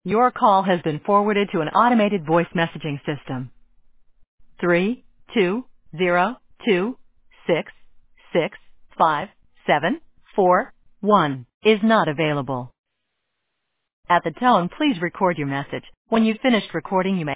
Your call has been forwarded to an automated voice messaging system. 320266571 is not available. At the tone, please record your message. When you've finished recording, you may